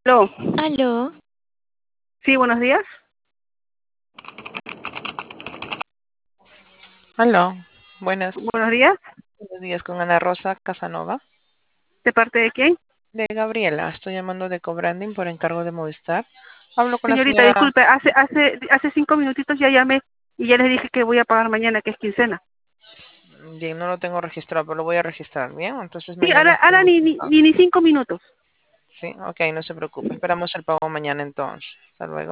Aló. Aló, Sí, buenos días. Aló, buenas, Buenos días. buenos días con Ana Rosa Casanova. ¿De parte de quién? De Gabriela, estoy llamando de Cobranding por encargo de Movistar. Hablo con la Señorita, señora. disculpe, hace 5 minutitos ya llamé y ya les dije que voy a pagar mañana, que es quincena. Bien, no lo tengo registrado, pero lo voy a registrar. Bien, entonces Sí, mañana ahora estaremos. ni 5 minutos. Sí, ok, no se preocupe. Esperamos el pago mañana entonces. Hasta luego.